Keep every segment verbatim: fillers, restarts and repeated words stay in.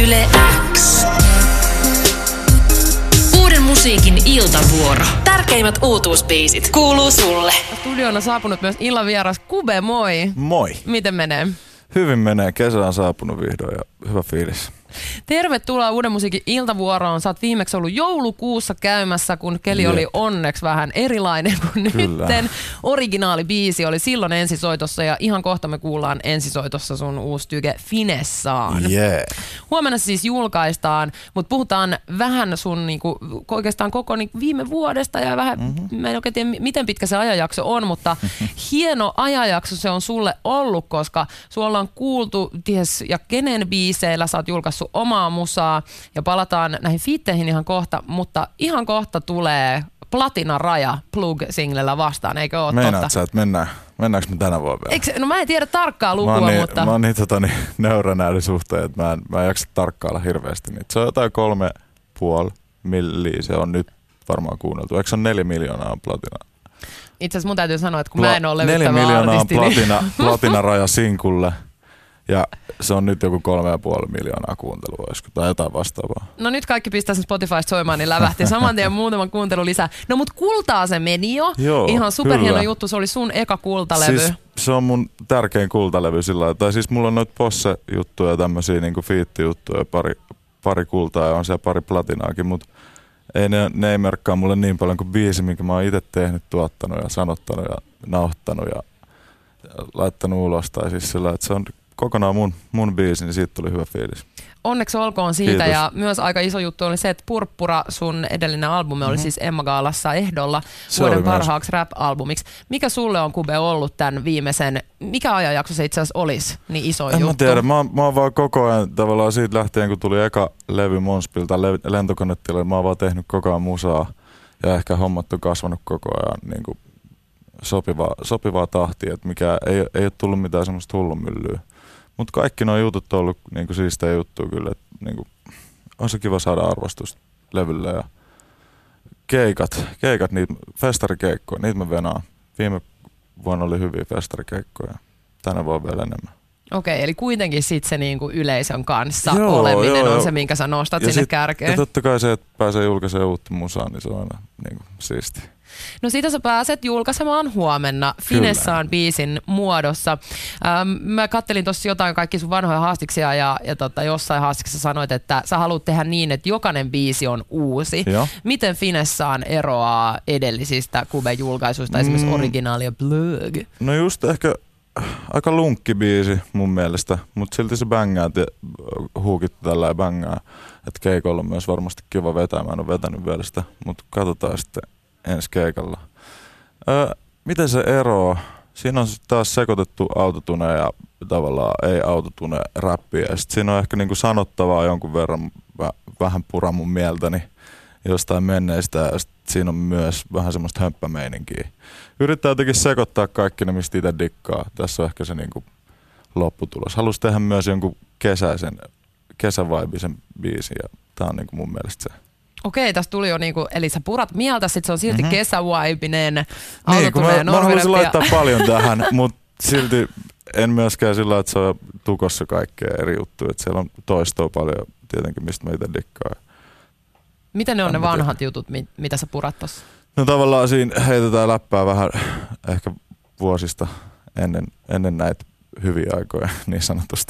Yle X. Uuden musiikin iltavuoro. Tärkeimmät uutuusbiisit kuuluu sulle. Studioon on saapunut myös illan vieras Kube, moi. Moi. Miten menee? Hyvin menee. Kesä on saapunut vihdoin ja hyvä fiilis. Tervetuloa Uuden musiikin iltavuoroon. Sä oot viimeksi ollut joulukuussa käymässä, kun keli Jep. oli onneksi vähän erilainen kuin Kyllä. nytten. Originaalibiisi oli silloin ensisoitossa ja ihan kohta me kuullaan ensisoitossa sun uusi tyke Finessaan. Yeah. Huomenna siis julkaistaan, mutta puhutaan vähän sun niinku, oikeastaan koko niinku, viime vuodesta ja vähän, mm-hmm. mä en oikein tiedä miten pitkä se ajanjakso on, mutta hieno ajanjakso se on sulle ollut, koska sulla on kuultu ties ja kenen biiseillä sä oot julkaissut omaa musaa ja palataan näihin fiitteihin ihan kohta, mutta ihan kohta tulee Platina-raja Plug-singlellä vastaan, eikö ole Meinaat totta? sä, että mennään, mennäänkö me tänä vuonna vielä? Eikö, no mä en tiedä tarkkaa lukua, mä niin, mutta... Mä oon niin, tota, niin nöyrä näiden suhteen, että mä en, mä en jaksa tarkkailla hirveästi niitä. Se on jotain kolme puoli milliä, se on nyt varmaan kuunneltu. Eikö se ole neljä miljoonaa on Platina? Itse asiassa mun täytyy sanoa, että kun Pla- mä en ole levyttävä Neljä miljoonaa on artisti, platina, niin... Platina-raja sinkulle. Ja se on nyt joku kolme ja puoli miljoonaa kuuntelua, olisiko, tai jotain vastaavaa. No nyt kaikki pistää sen Spotifysta soimaan, niin lävähti saman tien muutaman kuuntelu lisää. No mut kultaa se meni jo. Joo, ihan superhieno kyllä. juttu, se oli sun eka kultalevy. Siis se on mun tärkein kultalevy sillä lailla. Tai siis mulla on noita posse-juttuja ja tämmösiä niinku fiitti-juttuja, pari, pari kultaa ja on siellä pari platinaakin, mutta ei ne, ne ei merkkaa mulle niin paljon kuin biisi, minkä mä oon itse tehnyt, tuottanut ja sanottanut ja nauhoittanut ja laittanut ulos. Tai siis sillä, että se on kokonaan mun, mun biisi, niin siitä tuli hyvä fiilis. Onneksi olkoon siitä. Kiitos. Ja myös aika iso juttu oli se, että Purppura, sun edellinen albumi, oli mm-hmm. siis Emma Gaalassa ehdolla Se vuoden oli parhaaksi rap-albumiksi. Mikä sulle on, Kube, ollut tämän viimeisen, mikä ajanjakso se itse asiassa olisi niin iso en juttu? mä tiedä, mä, oon- mä oon vaan koko ajan tavallaan siitä lähtien, kun tuli eka levy Monspilta le- lentokonetilalle, mä oon vaan tehnyt koko ajan musaa ja ehkä hommat on kasvanut koko ajan niin kuin sopivaa, sopivaa tahtia, että mikä ei, ei ole tullut mitään semmoista hullunmyllyä. Mutta kaikki nuo jutut on ollut niinku siistejä juttuja kyllä, että niinku, on se kiva saada arvostusta levylle ja keikat, keikat niitä, festarikeikkoja, niitä mä venaan. Viime vuonna oli hyviä festarikeikkoja, tänä vuonna vielä enemmän. Okei, eli kuitenkin sit se niinku yleisön kanssa Joo, oleminen joo, on joo. se, minkä sä nostat Ja sinne sit- kärkeen. Ja totta kai se, että pääsee julkaisemaan uutta musaa, niin se on aina niinku siistiä. No siitä sä pääset julkaisemaan huomenna Finessaan biisin muodossa. Ähm, mä kattelin tuossa jotain kaikki sun vanhoja haastiksia ja, ja tota, jossain haastiksessa sanoit, että sä haluat tehdä niin, että jokainen biisi on uusi. Joo. Miten Finessaan eroaa edellisistä Kube-julkaisuista, esimerkiksi Mm. Originaali ja Plug? No just ehkä aika lunkki biisi mun mielestä, mutta silti se bängää, te, huukit tällä bängää. Että keikolla on myös varmasti kiva vetää, mä en ole vetänyt vielä sitä, mutta katsotaan sitten ensi keikalla. Öö, miten se eroaa? Siinä on taas sekoitettu autotune ja tavallaan ei autotune räppiä. Ja sit siinä on ehkä niinku sanottavaa jonkun verran, väh, vähän pura mun mieltäni jostain menneistä. Ja sit siinä on myös vähän semmoista hömppämeininkiä. Yrittää jotenkin sekoittaa kaikki ne, mistä itse dikkaa. Tässä on ehkä se niinku lopputulos. Haluais tehdä myös jonkun kesäisen, kesävaibisen biisin ja tää on niinku mun mielestä se. Okei, tässä tuli jo niinku, eli sä purat mieltä, sit se on silti mm-hmm. kesävaipinen, Niin, kun autotune ja mä, mä haluaisin normiräppiä. laittaa paljon tähän, mutta silti en myöskään sillä, että se on tukossa kaikkea eri juttuja. Että siellä on toistoa paljon tietenkin, mistä mä itse dikkaan. Miten ne on En ne mä tiedä. vanhat jutut, mit- mitä sä purat tossa? No tavallaan siinä heitetään läppää vähän ehkä vuosista ennen, ennen näitä hyviä aikoja niin sanotusti.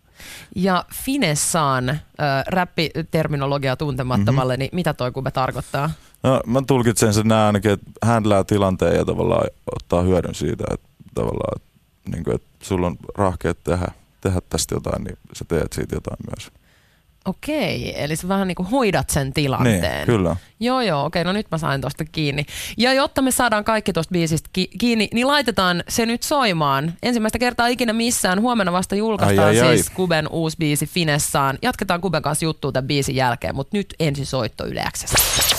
Ja Finessaan äh, räppiterminologia tuntemattomalle, mm-hmm. niin mitä toi Kube tarkoittaa? No mä tulkitsen sen näin ainakin, että handlää tilanteen ja tavallaan ottaa hyödyn siitä, että tavallaan, että, niin kuin, että sulla on rahkeet tehdä, tehdä tästä jotain, niin sä teet siitä jotain myös. Okei, eli sä vähän niin kuin hoidat sen tilanteen. Niin, kyllä. Joo, joo, okei, no nyt mä sain tosta kiinni. Ja jotta me saadaan kaikki tosta biisistä ki- kiinni, niin laitetaan se nyt soimaan. Ensimmäistä kertaa ikinä missään. Huomenna vasta julkaistaan Ai, ai, ai. siis Kuben uusi biisi Finessaan. Jatketaan Kuben kanssa juttua tämän biisin jälkeen, mutta nyt ensi soitto Yle X:ssä.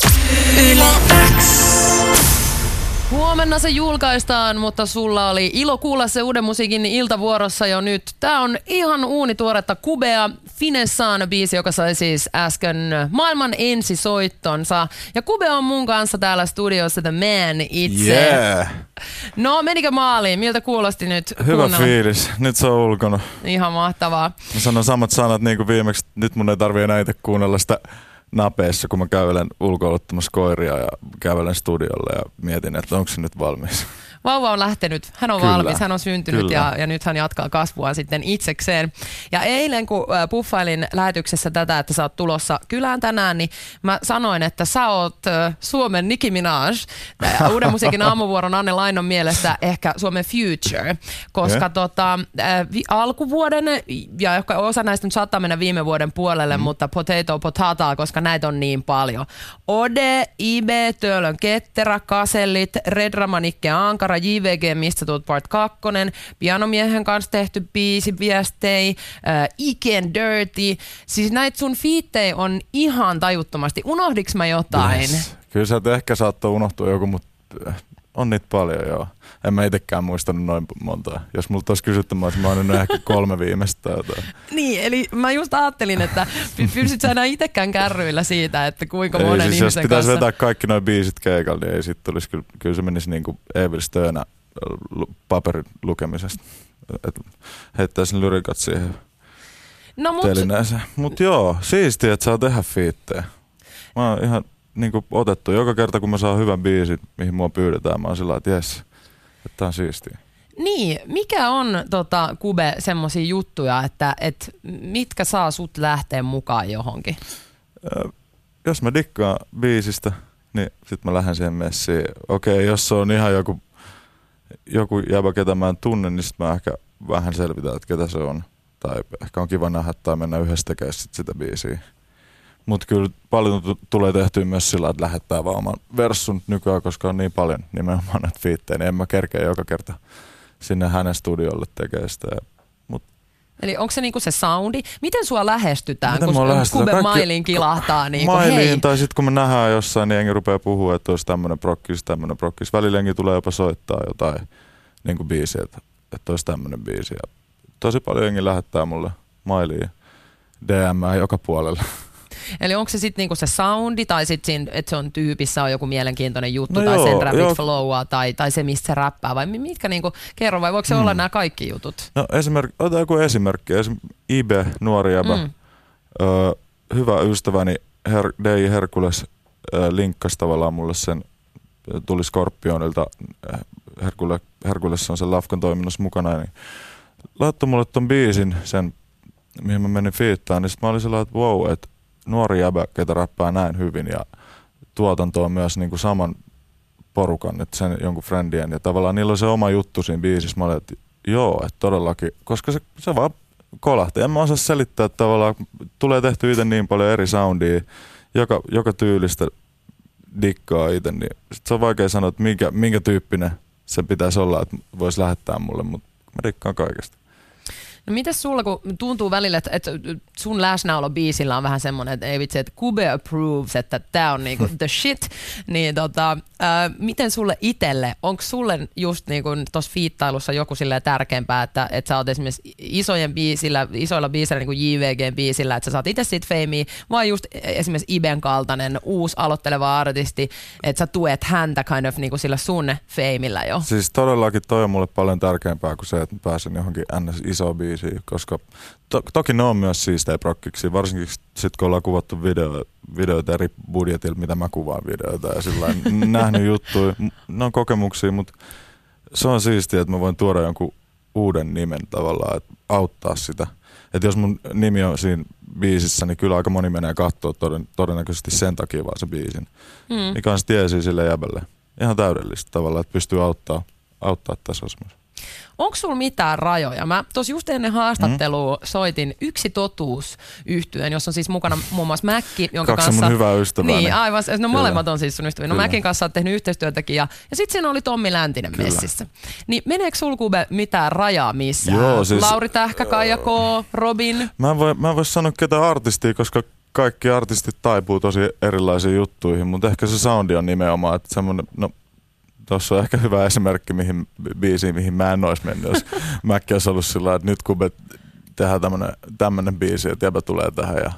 Yle X. Huomenna se julkaistaan, mutta sulla oli ilo kuulla se Uuden musiikin iltavuorossa jo nyt. Tää on ihan uunituoretta Kubea, Finessaan biisi, joka sai siis äsken maailman ensisoittonsa. Ja Kube on mun kanssa täällä studiossa The Man itse. Yeah. No, menikö maaliin? Miltä kuulosti nyt Hyvä kuunnella? fiilis. Nyt se on ulkona. Ihan mahtavaa. Mä sanon samat sanat niin kuin viimeksi nyt mun ei tarvii enää itse kuunnella sitä napeessa, kun mä kävelen ulkoiluttamassa koiria ja kävelen studiolle ja mietin, että onko se nyt valmis. Vauva on lähtenyt, hän on Kyllä. valmis, hän on syntynyt ja, ja nyt hän jatkaa kasvua sitten itsekseen. Ja eilen kun puffailin lähetyksessä tätä, että sä oot tulossa kylään tänään, niin mä sanoin, että sä oot Suomen Nicki Minaj. Uuden musiikin aamuvuoron Anne Lainon mielestä ehkä Suomen Future, koska yeah. tota, alkuvuoden ja ehkä osa näistä nyt saattaa mennä viime vuoden puolelle, mm. mutta potato potataa, koska näitä on niin paljon. Ode, Ibe, Töölön Ketterä, Kasellit, Red Ramanikke Ankara, J V G, mistä tuut part kakkonen, pianomiehen kanssa tehty biisi, viestei, äh, Iken Dirty. Siis näitä sun fiittejä on ihan tajuttomasti. Unohdiks mä jotain? Yes. Kyllä sä ehkä saattoi unohtua joku, mutta on niitä paljon, joo. En mä itekään muistanut noin montaa. Jos multa olisi kysytty, mä olisin maininnut ehkä kolme viimeistä jotain. Niin, eli mä just ajattelin, että pysyt sä enää itekään kärryillä siitä, että kuinka ei, monen siis ihmisen jos kanssa... pitäisi vetää kaikki noin biisit keikalla, niin ei sit tulisi, kyllä, kyllä se menisi niin kuin Evil Stönä paperin lukemisesta. Heittäisin lyrikat siihen no, mut... telineeseen. Mut joo, siistiä, että saa tehdä fiittejä. Mä oon ihan niin kuin otettu. Joka kerta, kun mä saan hyvän biisin, mihin mua pyydetään, mä oon sillä että jes, että tää on siistiä. Niin, mikä on tota, Kube semmosia juttuja, että et, mitkä saa sut lähteä mukaan johonkin? Äh, jos mä dikkaan biisistä, niin sit mä lähden siihen messiin. Okei, jos se on ihan joku, joku jäbä, ketä mä en tunne, niin sit mä ehkä vähän selvitän, että ketä se on. Tai ehkä on kiva nähdä tai mennä yhdessä tekemään sit sitä biisiä. Mutta kyllä paljon t- tulee tehtyä myös sillä, että lähettää vaan oman verssun nykyään, koska on niin paljon nimenomaan näitä fiittejä, niin en mä kerkeä joka kerta sinne hänen studiolle tekee sitä. Mut eli onko se niinku se soundi? Miten sua lähestytään, Miten kun lähestytään? Kube Kaikki... Mailiin kilahtaa? Niinku, Mailiin, hei. tai sitten kun me nähdään jossain, niin jengi rupeaa puhua, että olisi tämmöinen prokkis, tämmöinen prokkis. Välillä jengi tulee jopa soittaa jotain niin kuin biisiä, että, että olisi tämmöinen biisi. Ja tosi paljon jengi lähettää mulle Mailiin D M joka puolella. Eli onko se sitten niinku se soundi, tai sitten että se on tyypissä on joku mielenkiintoinen juttu, no tai joo, sen rapid joo. flowaa, tai, tai se, mistä se räppää, vai mitkä niinku, kerro, vai voiko se hmm. olla nämä kaikki jutut? No esimerkki, ota joku esimerkki. Esim. Ibe, nuori jäbä, mm. ö, hyvä ystäväni Her, D J Herkules ö, linkkasi tavallaan mulle sen, tuli Scorpionilta, Herkule, Herkules on sen Lafkan toiminnassa mukana, niin laittoi mulle ton biisin, sen, mihin mä menin fiittaan, niin sit mä olin sellainen, että wow, että nuori jäbä, ketä räppää näin hyvin ja tuotanto on myös niinku saman porukan, että sen jonkun friendien ja tavallaan niillä on se oma juttu siinä biisissä. Mä olin, että joo, että todellakin, koska se, se vaan kolahti. En mä osaa selittää, että tavallaan tulee tehty itse niin paljon eri soundia, joka, joka tyylistä dikkaa itse, niin sit se on vaikea sanoa, että minkä, minkä tyyppinen se pitäisi olla, että voisi lähettää mulle, mutta mä dikkaan kaikesta. No mitäs sulla, kun tuntuu välillä, että, että sun läsnäolo biisillä on vähän semmoinen, että ei vitsi, että Kube approves, että tää on niinku the shit, niin tota, ää, miten sulle itelle, onko sulle just niinku tossa fiittailussa joku silleen tärkeämpää, että, että sä oot esimerkiksi isojen biisillä, isoilla biisillä, niin kuin J V G:n biisillä, että sä saat itse siitä feimiä, vai just esimerkiksi Iben kaltainen uusi aloitteleva artisti, että sä tuet häntä kind of niinku sillä sun feimillä jo? Siis todellakin toi on mulle paljon tärkeämpää kuin se, että mä pääsen johonkin ns. Isoon biisiin. Koska to, toki ne on myös siistejä prokkiksi, varsinkin sitten kun ollaan kuvattu video, videoita eri budjetilla, mitä mä kuvaan videoita ja sillain nähnyt juttuja, ne on kokemuksia, mutta se on siistiä, että mä voin tuoda jonkun uuden nimen tavallaan, että auttaa sitä. Että jos mun nimi on siinä biisissä, niin kyllä aika moni menee katsoa toden, todennäköisesti sen takia vaan se biisin, mm. mikä on se tiesi sille jäbälle. Ihan täydellistä tavallaan, että pystyy auttaa, auttaa tässä osmassa. Onko sulla mitään rajoja? Mä tuossa just ennen haastattelua mm. soitin Yksi totuus -yhtyeen, jossa on siis mukana muun muassa Mäkki, jonka Kaksi kanssa... mun hyvää ystävää. Niin, aivan. No molemmat on siis sun ystäviä. No Mäkin kanssa oot tehnyt yhteistyötäkin ja, ja sitten siinä oli Tommi Läntinen Kyllä. messissä. Niin meneekö sulla Kube mitään rajaa missään? Joo, siis, Lauri Tähkä, Kaija K, Robin? Mä en voi, mä en voi sanoa ketään artistia, koska kaikki artistit taipuu tosi erilaisiin juttuihin, mutta ehkä se soundi on nimenomaan, että semmoinen... No, tuossa on ehkä hyvä esimerkki mihin, biisiin, mihin mä en olisi mennyt, jos Mäkki olisi ollut sillä että nyt kun me tehdään tämmönen, tämmönen biisi, että jäbä tulee tähän ja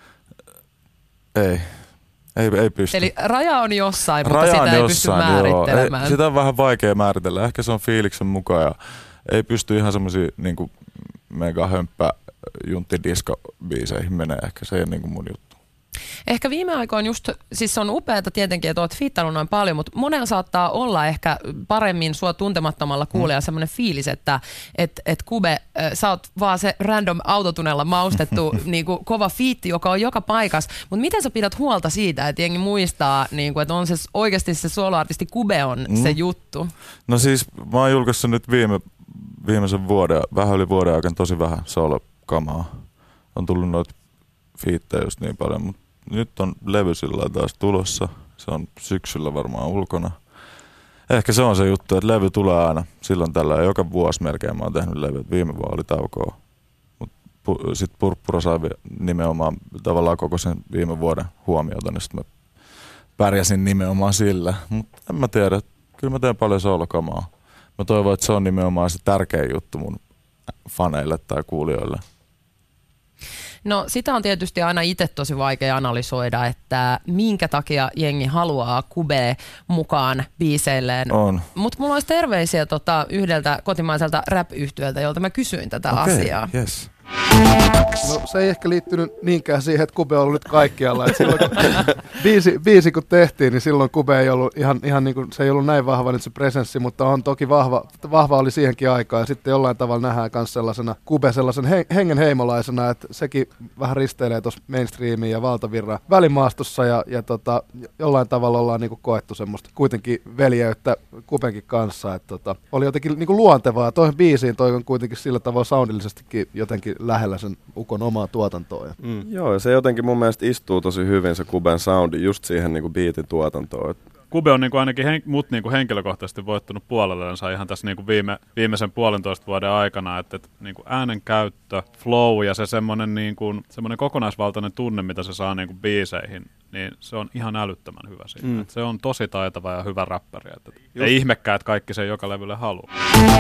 ei, ei, ei pysty. Eli raja on jossain, mutta raja sitä on ei jossain, pysty määrittelemään. Ei, sitä on vähän vaikea määritellä, ehkä se on fiiliksen mukaan ja ei pysty ihan semmoisia niin kuin mega hömppä junttidisko-biiseihin menee. Ehkä se ei ole niin kuin mun juttu. Ehkä viime aikoina just, siis se on upeata tietenkin, että oot fiittailut noin paljon, mutta monella saattaa olla ehkä paremmin sua tuntemattomalla kuulijalla mm. semmoinen fiilis, että et, et Kube, sä oot vaan se random autotunella maustettu niinku kova fiitti, joka on joka paikassa, mutta miten sä pidät huolta siitä, että jengi muistaa, niinku, että on se oikeasti se soloartisti Kube on mm. se juttu? No siis mä oon julkaissut nyt viime, viimeisen vuoden, vähän yli vuoden aikana tosi vähän solo-kamaa. On tullut noita fiittejä just niin paljon, mutta nyt on levy sillä taas tulossa. Se on syksyllä varmaan ulkona. Ehkä se on se juttu, että levy tulee aina silloin tällä. Joka vuosi melkein mä oon tehnyt levyt. Viime vuonna oli taukoa. Mutta pu, sitten Purppura sai nimenomaan tavallaan koko sen viime vuoden huomiota. Niin sitten mä pärjäsin nimenomaan sillä. Mutta en mä tiedä. Kyllä mä teen paljon soolokamaa. Mä toivon, että se on nimenomaan se tärkein juttu mun faneille tai kuulijoille. No sitä on tietysti aina itse tosi vaikea analysoida, että minkä takia jengi haluaa Kubea mukaan biiseilleen. On. Mutta mulla olisi terveisiä tota, yhdeltä kotimaiselta rap-yhtyöltä, jolta mä kysyin tätä okay, asiaa. Yes. No se ei ehkä liittynyt niinkään siihen, että Kube on ollut nyt kaikkialla. Et silloin, kun biisi, biisi kun tehtiin, niin silloin Kube ei ollut ihan, ihan niin kuin, se ei ollut näin vahva nyt se presenssi, mutta on toki vahva, vahva oli siihenkin aikaan. Ja sitten jollain tavalla nähdään myös sellaisena Kube sellaisen he, hengen heimolaisena, että sekin vähän risteilee tuossa mainstreamiin ja valtavirran välimaastossa ja, ja tota, jollain tavalla ollaan niin kuin koettu semmoista kuitenkin veljeyttä Kubenkin kanssa. Et tota, oli jotenkin niin kuin luontevaa. Toihin biisiin toi on kuitenkin sillä tavalla soundillisestikin jotenkin lähellä sen ukon omaa tuotantoa. Mm. Joo, ja se jotenkin mun mielestä istuu tosi hyvin se Kuben soundi just siihen niinku biitin tuotantoon. Kube on niinku ainakin hen, mut niinku henkilökohtaisesti voittanut puolellensa ihan tässä niinku viime, viimeisen puolentoista vuoden aikana, että et, niinku äänen käyttö, flow ja se semmoinen niinku, kokonaisvaltainen tunne, mitä se saa niinku biiseihin, niin se on ihan älyttömän hyvä siinä. Mm. Se on tosi taitava ja hyvä räppäri. Et, et, ei ihmekään, että kaikki sen joka levylle haluaa.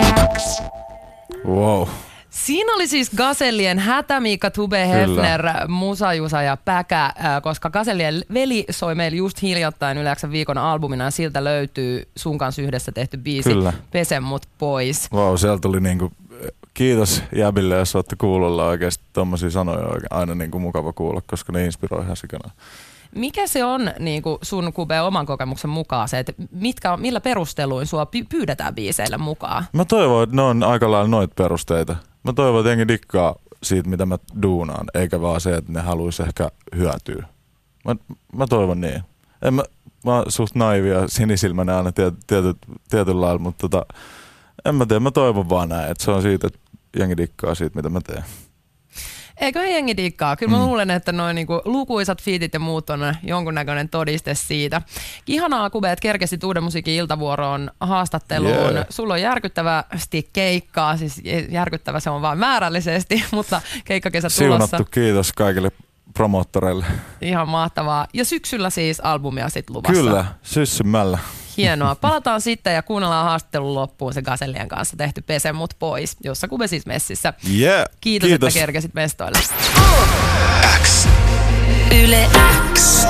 Wow. Siinä oli siis Gazellien Hätämiikka, Tube Hefner, Musa, Jusa ja Päkä, koska Gazellien veli soi meillä just hiljattain Yle X:n viikon albumina ja siltä löytyy sun kanssa yhdessä tehty biisi Kyllä. Pese mut pois. Wow, sieltä tuli niinku, kiitos jäbille, jos olette kuulolla oikeasti tommosia sanoja aina niinku mukava kuulla, koska ne inspiroi ihan sikana. Mikä se on niin kuin sun Kube oman kokemuksen mukaan se, että mitkä, millä perusteluin sua pyydetään biiseille mukaan? Mä toivon, että ne on aika lailla noita perusteita. Mä toivon, että jengi dikkaa siitä, mitä mä duunaan, eikä vaan se, että ne haluaisi ehkä hyötyä. Mä, mä toivon niin. En mä, mä oon suht naivi ja sinisilmäinen aina tiety, tiety, tietyllä lailla, mutta tota, en mä tiedä, mä toivon vaan näin, että se on siitä, että jengi dikkaa siitä, mitä mä teen. Eikö jengi dikkaa? Kyllä mä mm. luulen, että noin niinku lukuisat fiitit ja muut on jonkunnäköinen todiste siitä. Ihanaa, Kube, että kerkesit Uuden musiikin iltavuoroon haastatteluun. Yeah. Sulla on järkyttävästi keikkaa, siis järkyttävä se on vaan määrällisesti, mutta keikkakesä tulossa. Siunattu, kiitos kaikille promoottoreille. Ihan mahtavaa. Ja syksyllä siis albumia sit luvassa. Kyllä, syssymällä. Hienoa. Palataan sitten ja kuunnellaan haastattelun loppuun se Gazellien kanssa tehty Pese mut pois, jossa Kube siis messissä. Yeah. Kiitos, Kiitos, että kerkesit mestoille. X. Yle X.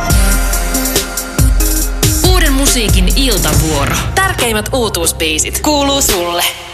Uuden musiikin iltavuoro. Tärkeimmät uutuusbiisit kuuluu sulle.